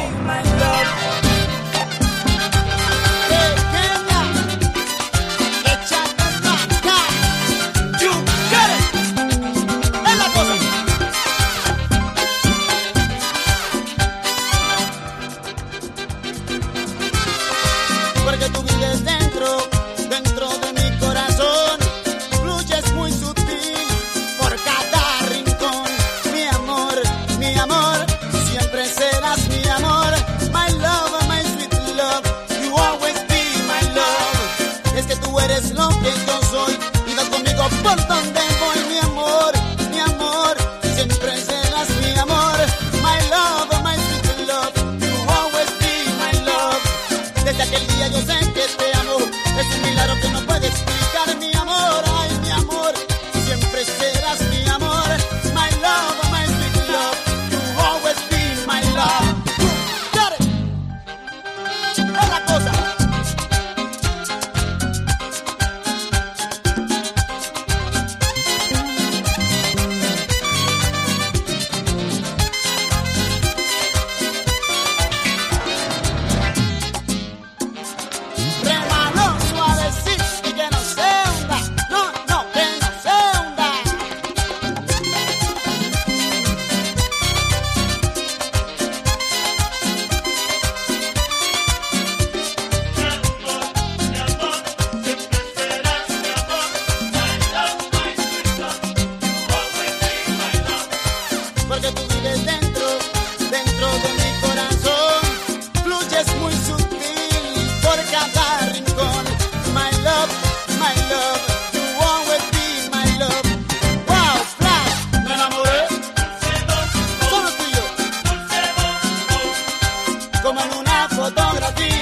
Porque tú vives dentro de mi corazón, fluyes muy sutil por cada rincón. Mi amor, siempre serás mi amor. My love, my sweet love, you always be my love. Es que tú eres lo que yo soy y vas conmigo por donde voy. Mi amor, siempre serás mi amor. My love, my sweet love, you always be my love. Desde aquel día yo sé que te amo, es un milagro que no puede explicar. Mi amor, ay mi amor, siempre serás mi amor. My love, my sweet love, you always be my love. Got it. Es la cosa. Remalo suavecito y que no se hunda. No, que no se hunda. Porque tú vives dentro de mi corazón, fluyes muy sutil por cada rincón. My love, you always be my love. Wow, flash, me enamoré, solo tuyo, como en una fotografía.